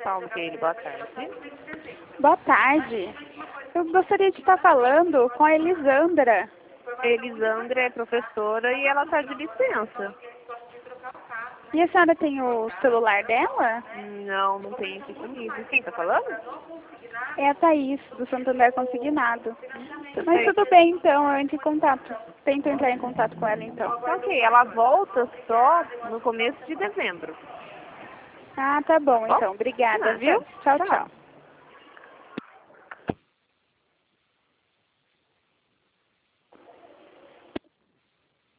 Paulo Coelho, boa tarde. Boa tarde. Eu gostaria de estar falando com a Elisandra. A Elisandra é professora e ela está de licença. E a senhora tem o celular dela? Não, não tem aqui comigo. Quem está falando? É a Thaís, do Santander Consignado. Mas Sei. tudo bem, então, eu entro em contato. Tento entrar em contato com ela, então. Ok, ela volta só no começo de dezembro. Ah, tá bom, Bom, então. Obrigada, nada. viu? Tchau, Tchau. tchau.